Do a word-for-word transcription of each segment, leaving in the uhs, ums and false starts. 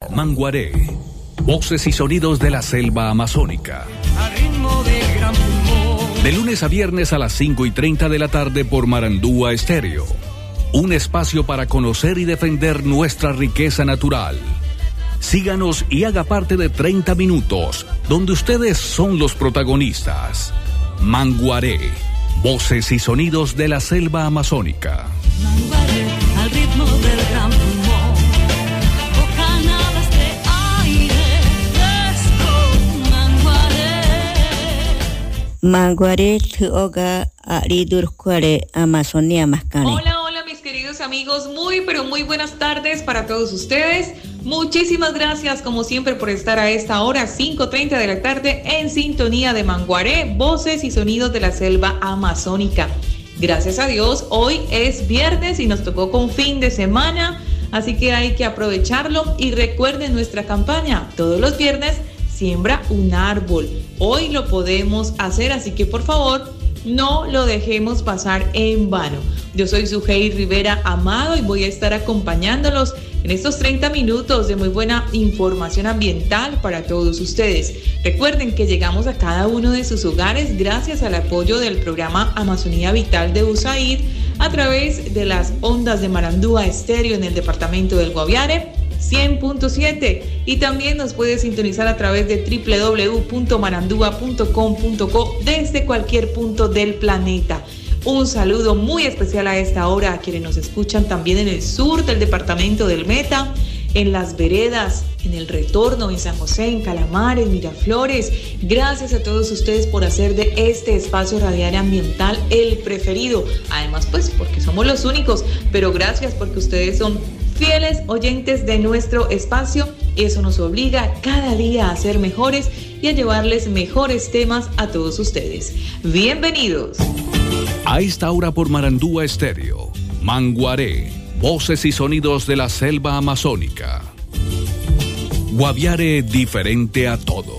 Manguaré, voces y sonidos de la selva amazónica. De lunes a viernes a las cinco y treinta de la tarde por Marandúa Estéreo. Un espacio para conocer y defender nuestra riqueza natural. Síganos y haga parte de treinta minutos, donde ustedes son los protagonistas. Manguaré, voces y sonidos de la selva amazónica. Manguaré, al ritmo del gran pulmón, bocanadas de aire fresco. Manguaré. Manguaré, tuoga, aridurcuare, Amazonia, mascane. Hola, hola mis queridos amigos, muy pero muy buenas tardes para todos ustedes. Muchísimas gracias como siempre por estar a esta hora, cinco treinta de la tarde, en sintonía de Manguaré, voces y sonidos de la selva amazónica. Gracias a Dios, hoy es viernes y nos tocó con fin de semana, así que hay que aprovecharlo. Y recuerden nuestra campaña, todos los viernes siembra un árbol. Hoy lo podemos hacer, así que por favor no lo dejemos pasar en vano. Yo soy Sujei Rivera Amado y voy a estar acompañándolos en estos treinta minutos de muy buena información ambiental para todos ustedes. Recuerden que llegamos a cada uno de sus hogares gracias al apoyo del programa Amazonía Vital de U S A I D a través de las ondas de Marandúa Estéreo en el departamento del Guaviare, cien punto siete, y también nos puede sintonizar a través de doble u doble u doble u punto marandúa punto com punto co desde cualquier punto del planeta. Un saludo muy especial a esta hora a quienes nos escuchan también en el sur del departamento del Meta, en Las Veredas, en El Retorno, en San José, en Calamares, Miraflores. Gracias a todos ustedes por hacer de este espacio radial ambiental el preferido. Además, pues, porque somos los únicos, pero gracias porque ustedes son fieles oyentes de nuestro espacio y eso nos obliga cada día a ser mejores y a llevarles mejores temas a todos ustedes. Bienvenidos. A esta hora por Marandúa Estéreo, Manguaré, voces y sonidos de la selva amazónica. Guaviare diferente a todo.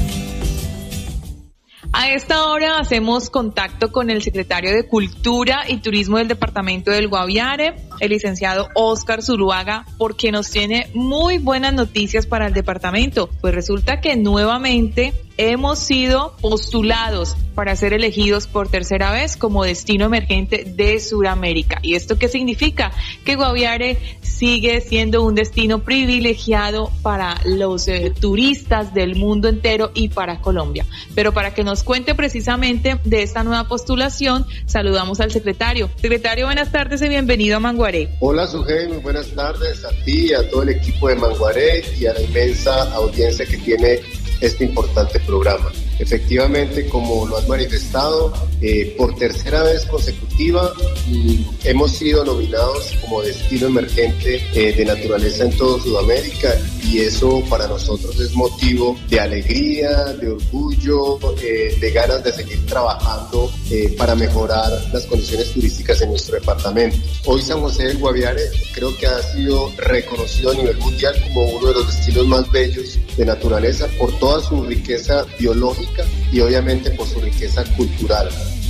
A esta hora hacemos contacto con el secretario de Cultura y Turismo del departamento del Guaviare, el licenciado Óscar Zuluaga, porque nos tiene muy buenas noticias para el departamento. Pues resulta que nuevamente hemos sido postulados para ser elegidos por tercera vez como destino emergente de Sudamérica. ¿Y esto qué significa? Que Guaviare sigue siendo un destino privilegiado para los eh, turistas del mundo entero y para Colombia. Pero para que nos cuente precisamente de esta nueva postulación, saludamos al secretario. Secretario, buenas tardes y bienvenido a Manguaré. Hola, Sujei, muy buenas tardes a ti, a todo el equipo de Manguaré y a la inmensa audiencia que tiene este importante programa. Efectivamente, como lo has manifestado, eh, por tercera vez consecutiva mm, hemos sido nominados como destino emergente eh, de naturaleza en toda Sudamérica, y eso para nosotros es motivo de alegría, de orgullo, eh, de ganas de seguir trabajando eh, para mejorar las condiciones turísticas en nuestro departamento. Hoy San José del Guaviare creo que ha sido reconocido a nivel mundial como uno de los destinos más bellos de naturaleza por toda su riqueza biológica y obviamente por su riqueza cultural.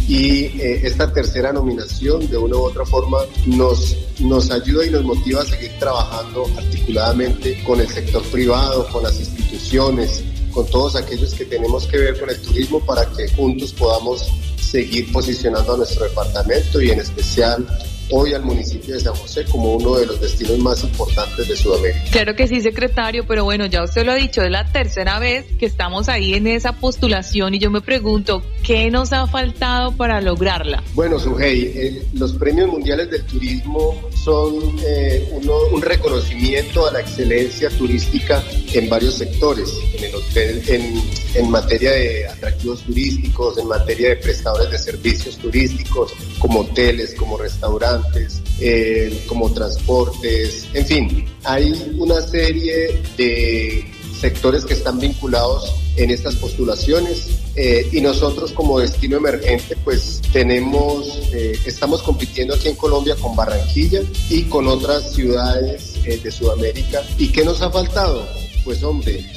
Y eh, esta tercera nominación de una u otra forma nos, nos ayuda y nos motiva a seguir trabajando articuladamente con el sector privado, con las instituciones, con todos aquellos que tenemos que ver con el turismo para que juntos podamos seguir posicionando a nuestro departamento y en especial hoy al municipio de San José como uno de los destinos más importantes de Sudamérica. Claro que sí, secretario, pero bueno, ya usted lo ha dicho, es la tercera vez que estamos ahí en esa postulación y yo me pregunto, ¿qué nos ha faltado para lograrla? Bueno, Sujei, eh, los premios mundiales del turismo son eh, uno, un reconocimiento a la excelencia turística en varios sectores, en el hotel, en, en materia de atractivos turísticos, en materia de prestadores de servicios turísticos, como hoteles, como restaurantes, Eh, como transportes, en fin, hay una serie de sectores que están vinculados en estas postulaciones eh, y nosotros como destino emergente pues tenemos, eh, estamos compitiendo aquí en Colombia con Barranquilla y con otras ciudades eh, de Sudamérica. ¿Y qué nos ha faltado? Pues hombre,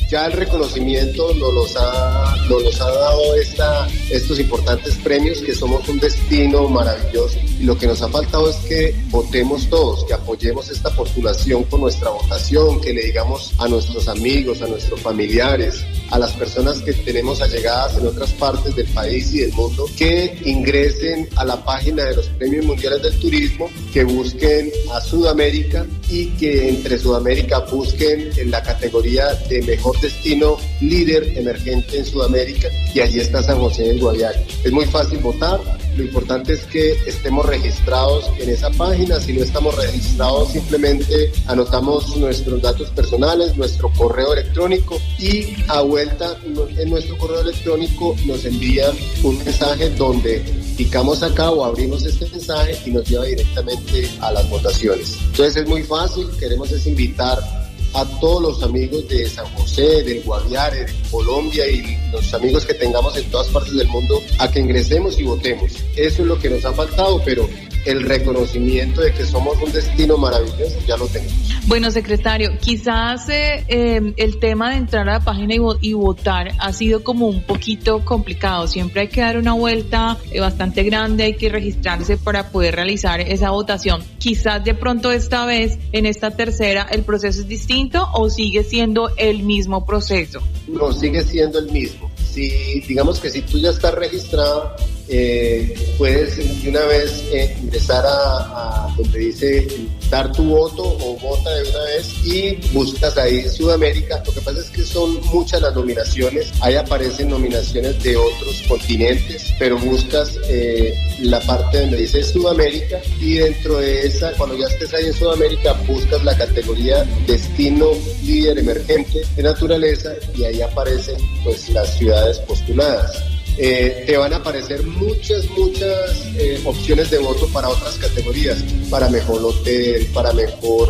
Ya el reconocimiento nos los ha, nos los ha dado esta, estos importantes premios, que somos un destino maravilloso, y lo que nos ha faltado es que votemos todos, que apoyemos esta postulación con nuestra votación, que le digamos a nuestros amigos, a nuestros familiares, a las personas que tenemos allegadas en otras partes del país y del mundo, que ingresen a la página de los Premios Mundiales del Turismo, que busquen a Sudamérica y que entre Sudamérica busquen en la categoría de mejor destino líder emergente en Sudamérica, y allí está San José del Guaviare. Es muy fácil votar, lo importante es que estemos registrados en esa página. Si no estamos registrados, simplemente anotamos nuestros datos personales, nuestro correo electrónico, y a vuelta en nuestro correo electrónico nos envían un mensaje donde picamos acá o abrimos este mensaje y nos lleva directamente a las votaciones. Entonces es muy fácil, queremos es invitar a todos los amigos de San José, del Guaviare, de Colombia y los amigos que tengamos en todas partes del mundo a que ingresemos y votemos. Eso es lo que nos ha faltado, pero el reconocimiento de que somos un destino maravilloso ya lo tenemos. Bueno, secretario, quizás eh, eh, el tema de entrar a la página y, vo- y votar ha sido como un poquito complicado. Siempre hay que dar una vuelta eh, bastante grande, hay que registrarse para poder realizar esa votación. Quizás de pronto esta vez, en esta tercera, el proceso es distinto o sigue siendo el mismo proceso. No, sigue siendo el mismo. Si, digamos que si tú ya estás registrado, eh, puedes de una vez eh, ingresar a, a donde dice dar tu voto o vota de una vez y buscas ahí Sudamérica. Lo que pasa es que son muchas las nominaciones, ahí aparecen nominaciones de otros continentes, pero buscas eh, la parte donde dice Sudamérica, y dentro de esa, cuando ya estés ahí en Sudamérica, buscas la categoría Destino Líder Emergente de Naturaleza, y ahí aparecen pues las ciudades postuladas. Eh, te van a aparecer muchas, muchas eh, opciones de voto para otras categorías, para mejor hotel, para mejor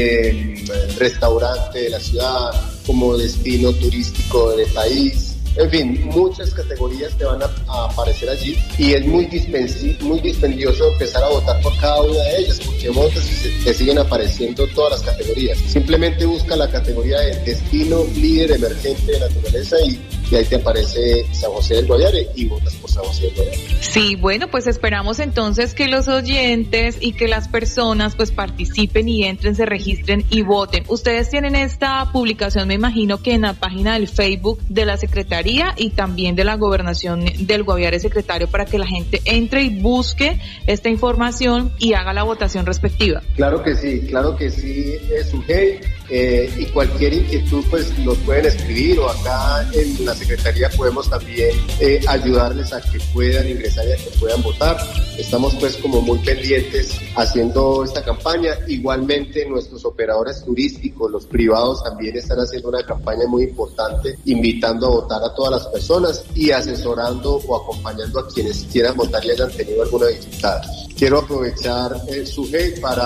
eh, restaurante de la ciudad, como destino turístico del país. En fin, muchas categorías te van a, a aparecer allí, y es muy, dispensi- muy dispendioso empezar a votar por cada una de ellas, porque votas y se, te siguen apareciendo todas las categorías. Simplemente busca la categoría de Destino Líder Emergente de Naturaleza y, y ahí te aparece San José del Guaviare y votas por San José del Guaviare. Sí, bueno, pues esperamos entonces que los oyentes y que las personas pues participen y entren, se registren y voten. Ustedes tienen esta publicación, me imagino que en la página del Facebook de la Secretaría y también de la Gobernación del Guaviare, secretario, para que la gente entre y busque esta información y haga la votación respectiva. Claro que sí, claro que sí, es un hey, eh, y cualquier inquietud pues nos pueden escribir, o acá en la Secretaría podemos también eh, ayudarles a que puedan ingresar y a que puedan votar. Estamos pues como muy pendientes haciendo esta campaña. Igualmente nuestros operadores turísticos, los privados, también están haciendo una campaña muy importante, invitando a votar a todas las personas y asesorando o acompañando a quienes quieran votar y hayan tenido alguna dificultad. Quiero aprovechar eh, su hey para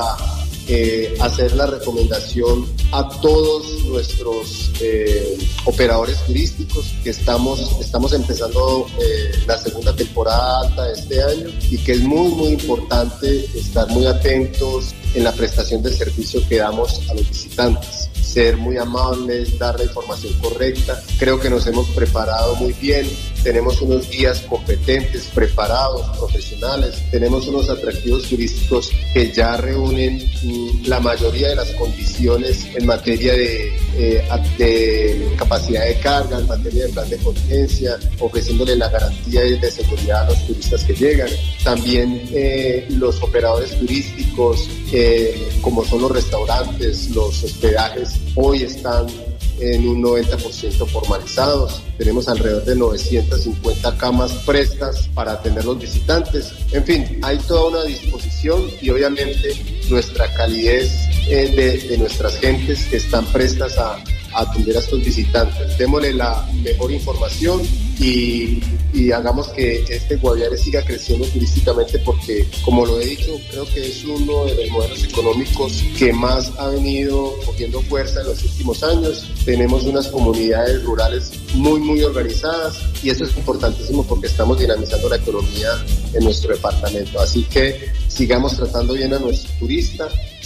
eh, hacer la recomendación a todos nuestros eh, operadores turísticos que estamos, estamos empezando eh, la segunda temporada alta de este año, y que es muy muy importante estar muy atentos en la prestación del servicio que damos a los visitantes. Ser muy amables, dar la información correcta. Creo que nos hemos preparado muy bien, tenemos unos guías competentes, preparados, profesionales, tenemos unos atractivos turísticos que ya reúnen mm, la mayoría de las condiciones en materia de, eh, de capacidad de carga, en materia de plan de contingencia, ofreciéndole la garantía de seguridad a los turistas que llegan. También eh, los operadores turísticos, eh, como son los restaurantes, los hospedajes, hoy están en un noventa por ciento formalizados. Tenemos alrededor de novecientas cincuenta camas prestas para atender los visitantes. En fin, hay toda una disposición, y obviamente nuestra calidez eh, de, de nuestras gentes que están prestas a, a atender a estos visitantes. Démosle la mejor información y, y hagamos que este Guaviare siga creciendo turísticamente, porque, como lo he dicho, creo que es uno de los modelos económicos que más ha venido cogiendo fuerza en los últimos años. Tenemos unas comunidades rurales muy, muy organizadas, y eso es importantísimo porque estamos dinamizando la economía en nuestro departamento. Así que sigamos tratando bien a nuestro turista,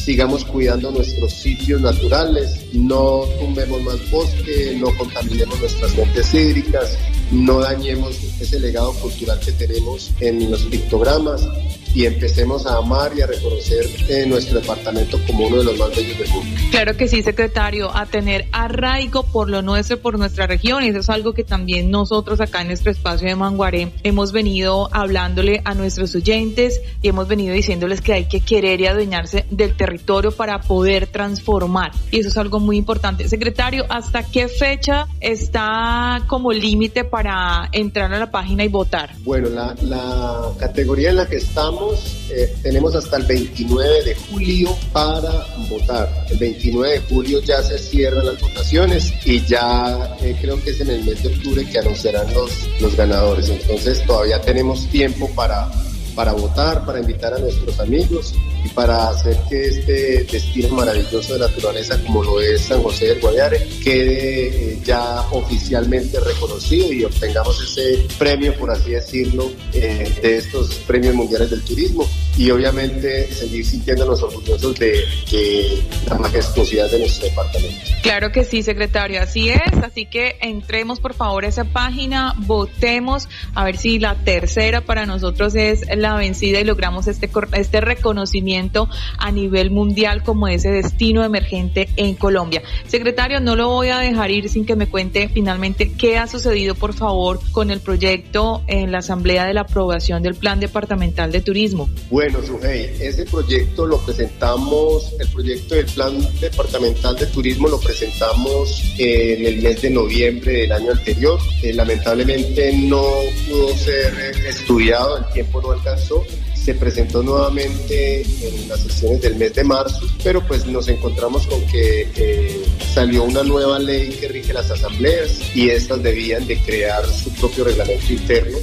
sigamos cuidando nuestros sitios naturales, no tumbemos más bosque, no contaminemos nuestras fuentes hídricas, no dañemos ese legado cultural que tenemos en los pictogramas y empecemos a amar y a reconocer eh, nuestro departamento como uno de los más bellos del mundo. Claro que sí, secretario, a tener arraigo por lo nuestro, por nuestra región, y eso es algo que también nosotros acá en nuestro espacio de Manguaré hemos venido hablándole a nuestros oyentes y hemos venido diciéndoles que hay que querer y adueñarse del territorio para poder transformar, y eso es algo muy importante. Secretario, ¿hasta qué fecha está como límite para entrar a la página y votar? Bueno, la, la categoría en la que estamos Eh, tenemos hasta el veintinueve de julio para votar. El veintinueve de julio ya se cierran las votaciones y ya eh, creo que es en el mes de octubre que anunciarán los, los ganadores. Entonces todavía tenemos tiempo para, para votar, para invitar a nuestros amigos y para hacer que este destino maravilloso de naturaleza como lo es San José del Guaviare quede eh, ya oficialmente reconocido y obtengamos ese premio, por así decirlo, eh, de estos premios mundiales del turismo, y obviamente seguir sintiéndonos orgullosos de, de la majestuosidad de nuestro departamento. Claro que sí, secretario, así es, así que entremos por favor a esa página, votemos, a ver si la tercera para nosotros es la vencida y logramos este, este reconocimiento a nivel mundial como ese destino emergente en Colombia. Secretario, no lo voy a dejar ir sin que me cuente finalmente qué ha sucedido, por favor, con el proyecto en la asamblea de la aprobación del Plan Departamental de Turismo. Bueno, Sujei, ese proyecto lo presentamos, el proyecto del Plan Departamental de Turismo lo presentamos en el mes de noviembre del año anterior. Eh, lamentablemente no pudo ser estudiado, el tiempo no alcanzó. Se presentó nuevamente en las sesiones del mes de marzo, pero pues nos encontramos con que eh, salió una nueva ley que rige las asambleas y estas debían de crear su propio reglamento interno,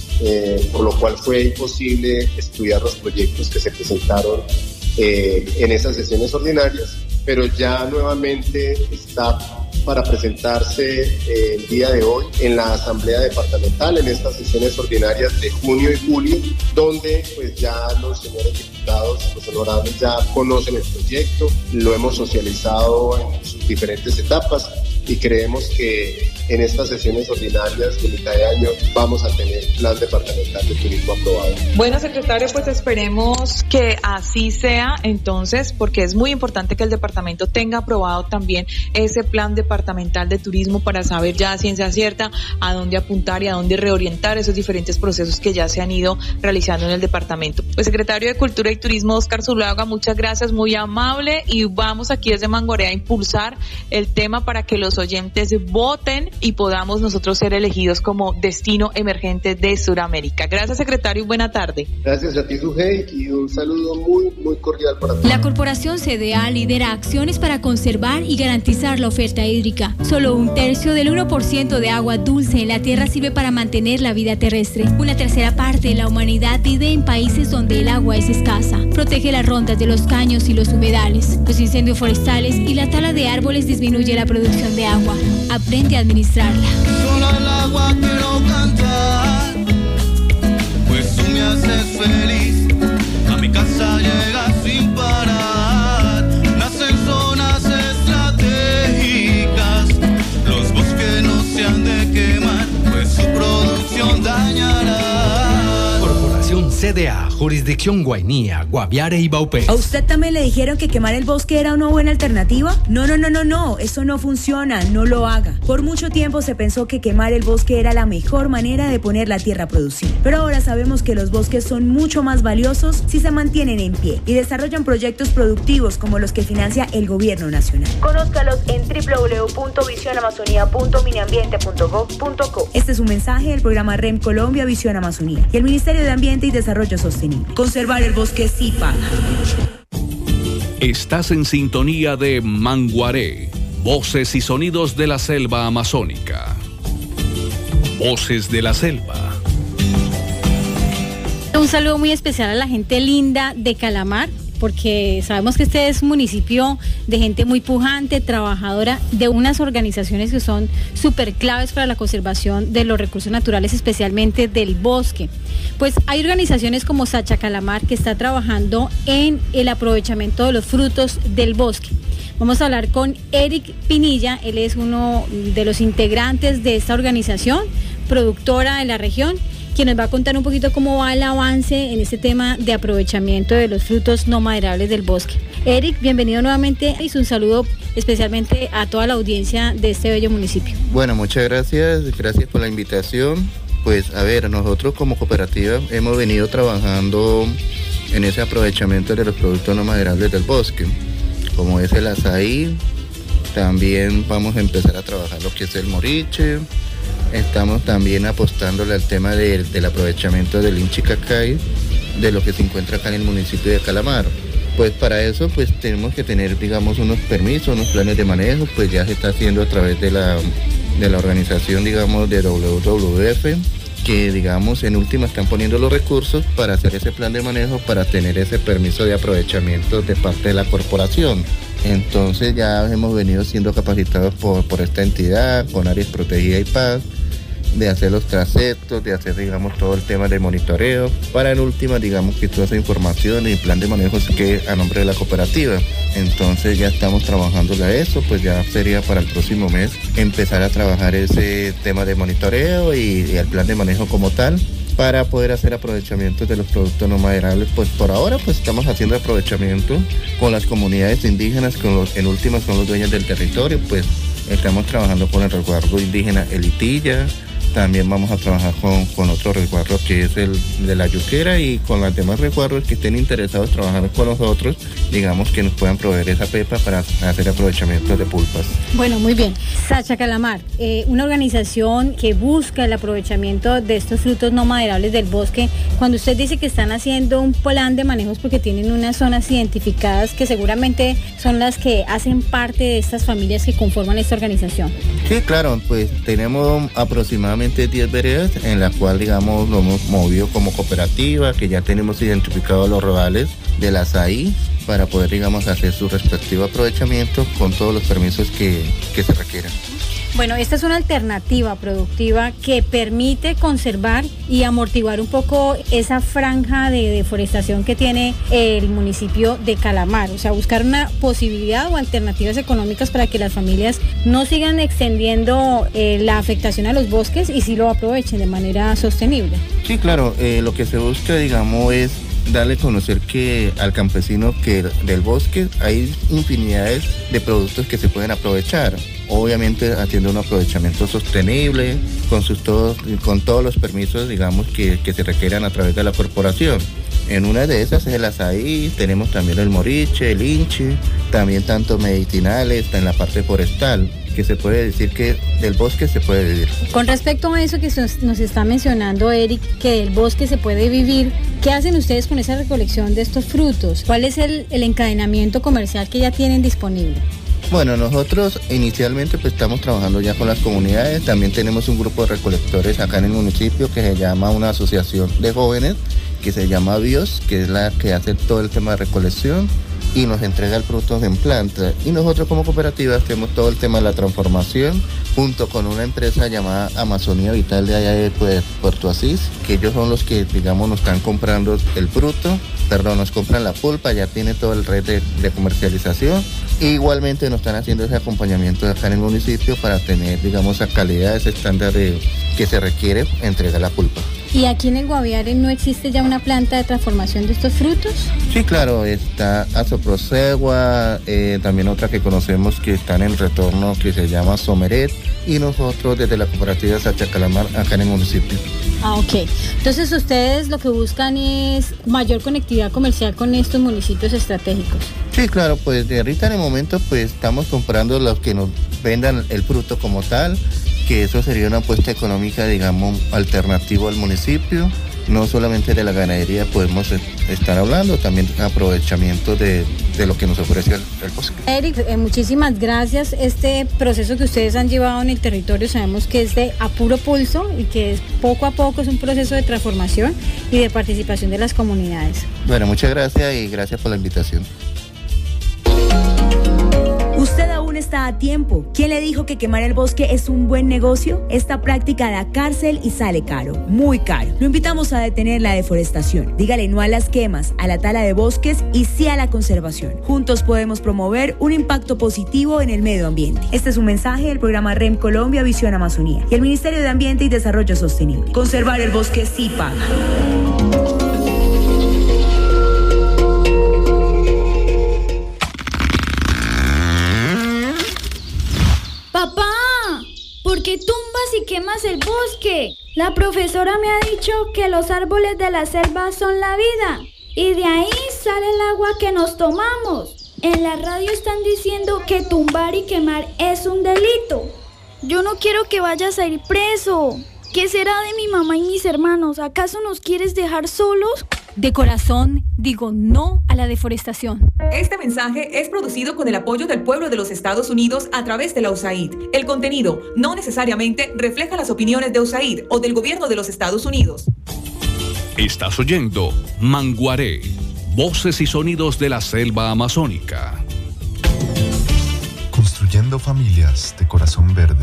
eh, por lo cual fue imposible estudiar los proyectos que se presentaron eh, en esas sesiones ordinarias, pero ya nuevamente está para presentarse eh, el día de hoy en la Asamblea Departamental, en estas sesiones ordinarias de junio y julio, donde pues ya los señores diputados, los honorables ya conocen el proyecto, lo hemos socializado en sus diferentes etapas y creemos que en estas sesiones ordinarias de mitad de año vamos a tener Plan Departamental de Turismo aprobado. Bueno, secretario, pues esperemos que así sea entonces, porque es muy importante que el departamento tenga aprobado también ese Plan Departamental de Turismo para saber ya a ciencia cierta a dónde apuntar y a dónde reorientar esos diferentes procesos que ya se han ido realizando en el departamento. Pues secretario de Cultura y Turismo, Oscar Zuluaga, muchas gracias, muy amable, y vamos aquí desde Manguaré a impulsar el tema para que los oyentes voten y podamos nosotros ser elegidos como destino emergente de Sudamérica. Gracias, secretario, y buena tarde. Gracias a ti, Sujei, y un saludo muy, muy cordial para todos. La Corporación C D A lidera acciones para conservar y garantizar la oferta hídrica. Solo un tercio del uno por ciento de agua dulce en la tierra sirve para mantener la vida terrestre. Una tercera parte de la humanidad vive en países donde el agua es escasa. Protege las rondas de los caños y los humedales. Los incendios forestales y la tala de árboles disminuye la producción de agua. Aprende a administrarla. Solo al agua quiero cantar, pues tú me haces feliz. A mi casa llegas sin parar. Nacen zonas estratégicas. Los bosques no se han de quemar, pues su producción dañará. Corporación C D A, Jurisdicción Guainía, Guaviare y Baupés. ¿A usted también le dijeron que quemar el bosque era una buena alternativa? No, no, no, no, no, eso no funciona, no lo haga. Por mucho tiempo se pensó que quemar el bosque era la mejor manera de poner la tierra a producir. Pero ahora sabemos que los bosques son mucho más valiosos si se mantienen en pie y desarrollan proyectos productivos como los que financia el gobierno nacional. Conózcalos en doble u doble u doble u punto visión amazonía punto miniambiente punto gov punto co. Este es un mensaje del programa R E M Colombia Visión Amazonía y el Ministerio de Ambiente y Desarrollo Sostenible. Conservar el bosque sí paga. Estás en sintonía de Manguaré, voces y sonidos de la selva amazónica. Voces de la selva. Un saludo muy especial a la gente linda de Calamar. porque sabemos que este es un municipio de gente muy pujante, trabajadora, de unas organizaciones que son súper claves para la conservación de los recursos naturales, especialmente del bosque. Pues hay organizaciones como Sacha Calamar que está trabajando en el aprovechamiento de los frutos del bosque. Vamos a hablar con Eric Pinilla, él es uno de los integrantes de esta organización, productora de la región, quien nos va a contar un poquito cómo va el avance en este tema de aprovechamiento de los frutos no maderables del bosque. Eric, bienvenido nuevamente y un saludo especialmente a toda la audiencia de este bello municipio. Bueno, muchas gracias, gracias por la invitación. Pues a ver, nosotros como cooperativa hemos venido trabajando en ese aprovechamiento de los productos no maderables del bosque, como es el azaí. También vamos a empezar a trabajar lo que es el moriche. Estamos también apostándole al tema de, del aprovechamiento del inchicacay, de lo que se encuentra acá en el municipio de Calamar. Pues para eso pues tenemos que tener, digamos, unos permisos, unos planes de manejo, pues ya se está haciendo a través de la, de la organización, digamos, de W W F, que, digamos, en última están poniendo los recursos para hacer ese plan de manejo, para tener ese permiso de aprovechamiento de parte de la corporación. Entonces ya hemos venido siendo capacitados por, por esta entidad, con áreas protegidas y paz, de hacer los tracetos, de hacer, digamos, todo el tema de monitoreo, para en última, digamos, que toda esa información y plan de manejo se quede a nombre de la cooperativa. Entonces ya estamos trabajando a eso, pues ya sería para el próximo mes empezar a trabajar ese tema de monitoreo y, y el plan de manejo como tal, para poder hacer aprovechamiento de los productos no maderables. Pues por ahora pues estamos haciendo aprovechamiento con las comunidades indígenas, con los, en últimas son los dueños del territorio, pues estamos trabajando con el resguardo indígena Elitilla. También vamos a trabajar con, con otro resguardo que es el de la Yuquera, y con los demás resguardos que estén interesados trabajando con nosotros, digamos, que nos puedan proveer esa pepa para hacer aprovechamiento de pulpas. Bueno, muy bien. Sacha Calamar, eh, una organización que busca el aprovechamiento de estos frutos no maderables del bosque. Cuando usted dice que están haciendo un plan de manejos porque tienen unas zonas identificadas que seguramente son las que hacen parte de estas familias que conforman esta organización. Sí, claro, pues tenemos aproximadamente diez veredas en la cual, digamos, lo hemos movido como cooperativa, que ya tenemos identificados los rodales del azaí para poder, digamos, hacer su respectivo aprovechamiento con todos los permisos que, que se requieran. Bueno, esta es una alternativa productiva que permite conservar y amortiguar un poco esa franja de deforestación que tiene el municipio de Calamar, o sea, buscar una posibilidad o alternativas económicas para que las familias no sigan extendiendo eh, la afectación a los bosques y sí lo aprovechen de manera sostenible. Sí, claro, eh, lo que se busca, digamos, es darle a conocer que al campesino que del bosque hay infinidades de productos que se pueden aprovechar, obviamente haciendo un aprovechamiento sostenible con sus todos con todos los permisos, digamos, que, que se requieran a través de la corporación. En una de esas es el azaí, tenemos también el moriche, el inchi, también tanto medicinales, está en la parte forestal, que se puede decir que del bosque se puede vivir. Con respecto a eso que nos está mencionando Eric, que del bosque se puede vivir, ¿qué hacen ustedes con esa recolección de estos frutos? ¿Cuál es el, el encadenamiento comercial que ya tienen disponible? Bueno, nosotros inicialmente pues estamos trabajando ya con las comunidades, también tenemos un grupo de recolectores acá en el municipio que se llama una asociación de jóvenes, que se llama BIOS, que es la que hace todo el tema de recolección y nos entrega el producto en planta. Y nosotros como cooperativa hacemos todo el tema de la transformación junto con una empresa llamada Amazonía Vital de allá de Puerto Asís, que ellos son los que, digamos, nos están comprando el fruto, perdón, nos compran la pulpa, ya tiene todo el red de, de comercialización. E igualmente nos están haciendo ese acompañamiento acá en el municipio para tener, digamos, esa calidad, ese estándar de, que se requiere entregar la pulpa. ¿Y aquí en el Guaviare no existe ya una planta de transformación de estos frutos? Sí, claro, está Azoprosegua, eh, también otra que conocemos que está en el retorno que se llama Someret, y nosotros desde la cooperativa Sacha Calamar acá en el municipio. Ah, ok. Entonces ustedes lo que buscan es mayor conectividad comercial con estos municipios estratégicos. Sí, claro, pues de ahorita en el momento pues estamos comprando los que nos vendan el fruto como tal, que eso sería una apuesta económica, digamos, alternativo al municipio. no solamente de la ganadería podemos estar hablando, también aprovechamiento de, de lo que nos ofrece el, el bosque. Eric, eh, muchísimas gracias. Este proceso que ustedes han llevado en el territorio sabemos que es de a puro pulso y que es poco a poco es un proceso de transformación y de participación de las comunidades. Bueno, muchas gracias y gracias por la invitación. Usted aún está a tiempo. ¿Quién le dijo que quemar el bosque es un buen negocio? Esta práctica da cárcel y sale caro, muy caro. Lo invitamos a detener la deforestación. Dígale no a las quemas, a la tala de bosques y sí a la conservación. Juntos podemos promover un impacto positivo en el medio ambiente. Este es un mensaje del programa R E M Colombia Visión Amazonía y el Ministerio de Ambiente y Desarrollo Sostenible. Conservar el bosque sí paga. Papá, ¿por qué tumbas y quemas el bosque? La profesora me ha dicho que los árboles de la selva son la vida y de ahí sale el agua que nos tomamos. En la radio están diciendo que tumbar y quemar es un delito. Yo no quiero que vayas a ir preso. ¿Qué será de mi mamá y mis hermanos? ¿Acaso nos quieres dejar solos? De corazón, digo no a la deforestación. Este mensaje es producido con el apoyo del pueblo de los Estados Unidos a través de la U S A I D. El contenido no necesariamente refleja las opiniones de U S A I D o del gobierno de los Estados Unidos. Estás oyendo Manguaré, voces y sonidos de la selva amazónica. Construyendo familias de corazón verde.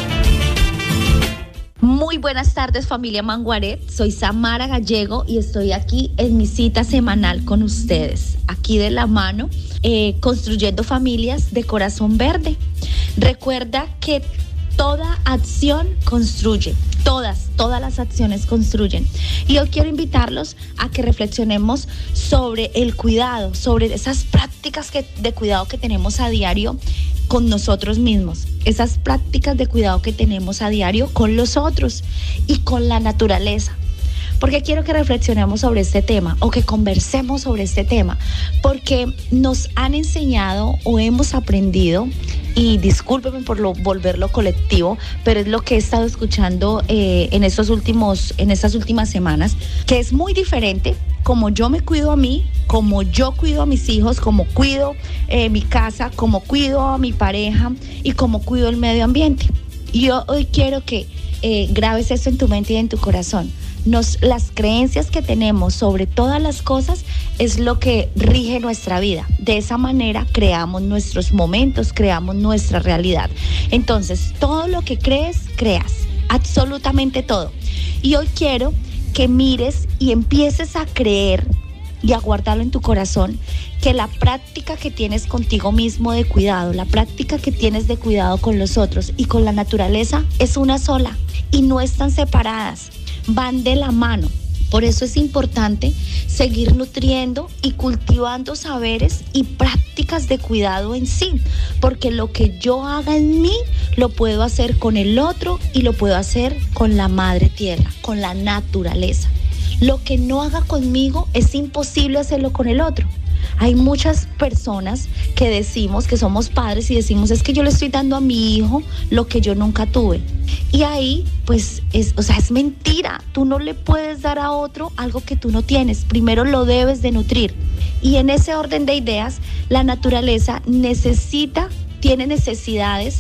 Muy buenas tardes, familia Manguaré. Soy Samara Gallego y estoy aquí en mi cita semanal con ustedes, aquí de la mano, eh, construyendo familias de corazón verde. Recuerda que toda acción construye, todas, todas las acciones construyen. Y hoy quiero invitarlos a que reflexionemos sobre el cuidado, sobre esas prácticas que, de cuidado que tenemos a diario con nosotros mismos, esas prácticas de cuidado que tenemos a diario con los otros y con la naturaleza. Porque quiero que reflexionemos sobre este tema o que conversemos sobre este tema, porque nos han enseñado o hemos aprendido, y discúlpenme por lo, volverlo colectivo, pero es lo que he estado escuchando eh, en estos últimos, en estas últimas semanas, que es muy diferente como yo me cuido a mí, como yo cuido a mis hijos, como cuido eh, mi casa, como cuido a mi pareja y como cuido el medio ambiente. Y yo hoy quiero que eh, grabes esto en tu mente y en tu corazón. Nos, las creencias que tenemos sobre todas las cosas es lo que rige nuestra vida. De esa manera creamos nuestros momentos, creamos nuestra realidad. Entonces, todo lo que crees, creas. Absolutamente todo. Y hoy quiero que mires y empieces a creer y a guardarlo en tu corazón, que la práctica que tienes contigo mismo de cuidado, la práctica que tienes de cuidado con los otros y con la naturaleza es una sola y no están separadas, van de la mano. Por eso es importante seguir nutriendo y cultivando saberes y prácticas de cuidado en sí, porque lo que yo haga en mí lo puedo hacer con el otro y lo puedo hacer con la madre tierra, con la naturaleza. Lo que no haga conmigo es imposible hacerlo con el otro. Hay muchas personas que decimos que somos padres y decimos es que yo le estoy dando a mi hijo lo que yo nunca tuve. Y ahí pues es, o sea, es mentira. Tú no le puedes dar a otro algo que tú no tienes. Primero lo debes de nutrir. Y en ese orden de ideas, la naturaleza necesita, tiene necesidades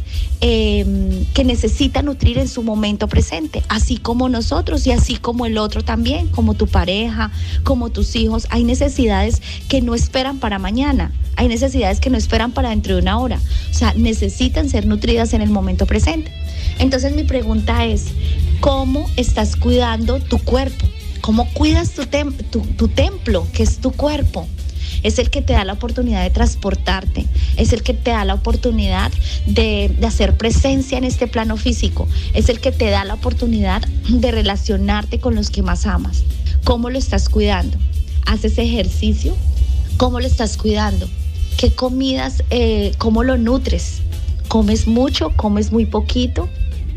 eh, que necesita nutrir en su momento presente, así como nosotros y así como el otro también, como tu pareja, como tus hijos. Hay necesidades que no esperan para mañana, hay necesidades que no esperan para dentro de una hora, o sea, necesitan ser nutridas en el momento presente. Entonces mi pregunta es, ¿cómo estás cuidando tu cuerpo? ¿Cómo cuidas tu, tem- tu, tu templo, que es tu cuerpo? Es el que te da la oportunidad de transportarte, es el que te da la oportunidad de, de hacer presencia en este plano físico, es el que te da la oportunidad de relacionarte con los que más amas. ¿Cómo lo estás cuidando? ¿Haces ejercicio? ¿Cómo lo estás cuidando? ¿Qué comidas, eh, cómo lo nutres? ¿Comes mucho? ¿Comes muy poquito?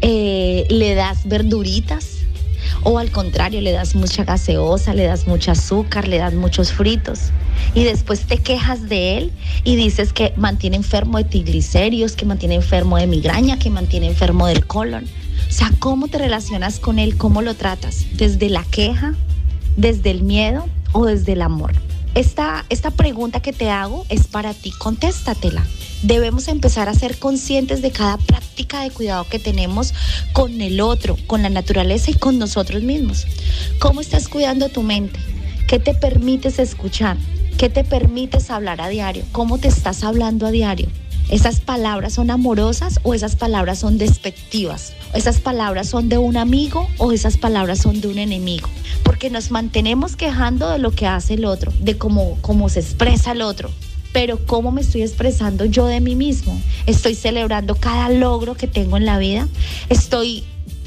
Eh, ¿Le das verduritas? O al contrario, le das mucha gaseosa, le das mucho azúcar, le das muchos fritos y después te quejas de él y dices que mantiene enfermo de triglicéridos, que mantiene enfermo de migraña, que mantiene enfermo del colon. O sea, ¿cómo te relacionas con él? ¿Cómo lo tratas? ¿Desde la queja? ¿Desde el miedo o desde el amor? Esta, esta pregunta que te hago es para ti, contéstatela. Debemos empezar a ser conscientes de cada práctica de cuidado que tenemos con el otro, con la naturaleza y con nosotros mismos. ¿Cómo estás cuidando tu mente? ¿Qué te permites escuchar? ¿Qué te permites hablar a diario? ¿Cómo te estás hablando a diario? ¿Esas palabras son amorosas o esas palabras son despectivas? ¿Esas palabras son de un amigo o esas palabras son de un enemigo? Porque nos mantenemos quejando de lo que hace el otro, de cómo, cómo se expresa el otro. Pero ¿cómo me estoy expresando yo de mí mismo? ¿Estoy celebrando cada logro que tengo en la vida? ¿Estoy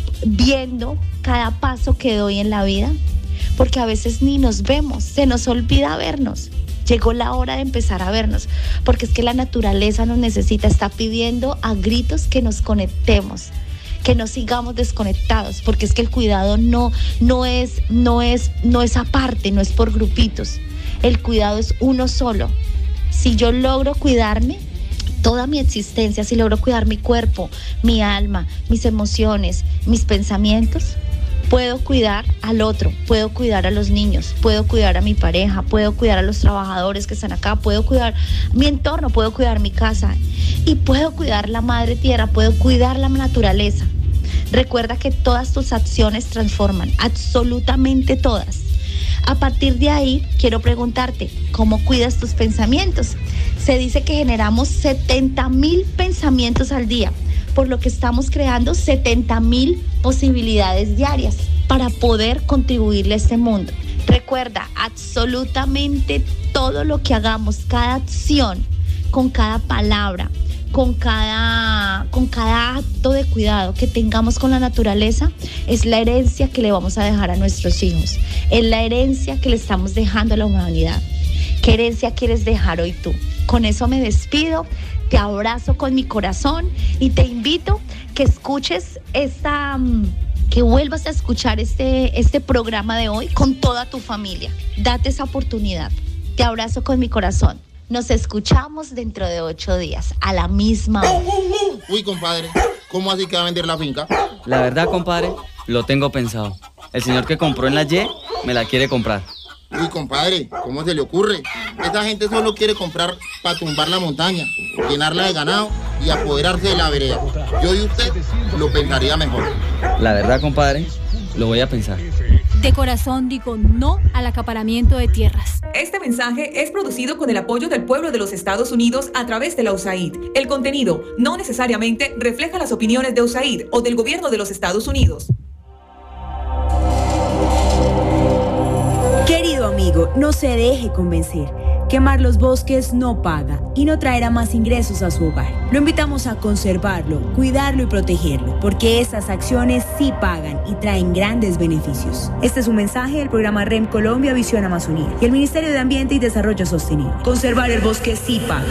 viendo cada paso que doy en la vida? Porque a veces ni nos vemos, se nos olvida vernos. Llegó la hora de empezar a vernos, porque es que la naturaleza nos necesita, está pidiendo a gritos que nos conectemos, que no sigamos desconectados, porque es que el cuidado no, no es, no es, no es aparte, no es por grupitos. El cuidado es uno solo. Si yo logro cuidarme, toda mi existencia, si logro cuidar mi cuerpo, mi alma, mis emociones, mis pensamientos, puedo cuidar al otro, puedo cuidar a los niños, puedo cuidar a mi pareja, puedo cuidar a los trabajadores que están acá, puedo cuidar mi entorno, puedo cuidar mi casa y puedo cuidar la madre tierra, puedo cuidar la naturaleza. Recuerda que todas tus acciones transforman, absolutamente todas. A partir de ahí, quiero preguntarte, ¿cómo cuidas tus pensamientos? Se dice que generamos setenta mil pensamientos al día, por lo que estamos creando setenta mil posibilidades diarias para poder contribuirle a este mundo. Recuerda, absolutamente todo lo que hagamos, cada acción, con cada palabra, con cada, con cada acto de cuidado que tengamos con la naturaleza, es la herencia que le vamos a dejar a nuestros hijos, es la herencia que le estamos dejando a la humanidad. ¿Qué herencia quieres dejar hoy tú? Con eso me despido. Te abrazo con mi corazón y te invito que escuches esta, que vuelvas a escuchar este, este programa de hoy con toda tu familia. Date esa oportunidad. Te abrazo con mi corazón. Nos escuchamos dentro de ocho días, a la misma hora. Uy, compadre, ¿cómo así que va a vender la finca? La verdad, compadre, lo tengo pensado. El señor que compró en la Y me la quiere comprar. Uy, compadre, ¿cómo se le ocurre? Esa gente solo quiere comprar para tumbar la montaña, llenarla de ganado y apoderarse de la vereda. Yo y usted lo pensaría mejor. La verdad, compadre, lo voy a pensar. De corazón digo no al acaparamiento de tierras. Este mensaje es producido con el apoyo del pueblo de los Estados Unidos a través de la U S A I D. El contenido no necesariamente refleja las opiniones de U S A I D o del gobierno de los Estados Unidos. Querido amigo, no se deje convencer. Quemar los bosques no paga y no traerá más ingresos a su hogar. Lo invitamos a conservarlo, cuidarlo y protegerlo, porque estas acciones sí pagan y traen grandes beneficios. Este es un mensaje del programa R E M Colombia Visión Amazonía y el Ministerio de Ambiente y Desarrollo Sostenible. Conservar el bosque sí paga.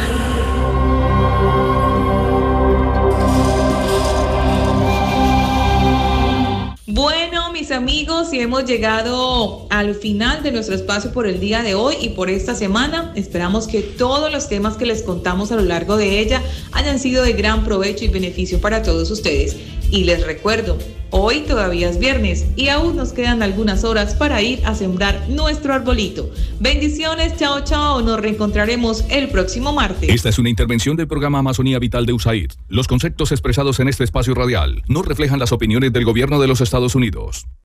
Bueno, mis amigos, y hemos llegado al final de nuestro espacio por el día de hoy y por esta semana. Esperamos que todos los temas que les contamos a lo largo de ella hayan sido de gran provecho y beneficio para todos ustedes. Y les recuerdo, hoy todavía es viernes y aún nos quedan algunas horas para ir a sembrar nuestro arbolito. Bendiciones, chao, chao, nos reencontraremos el próximo martes. Esta es una intervención del programa Amazonía Vital de U S A I D. Los conceptos expresados en este espacio radial no reflejan las opiniones del gobierno de los Estados Unidos.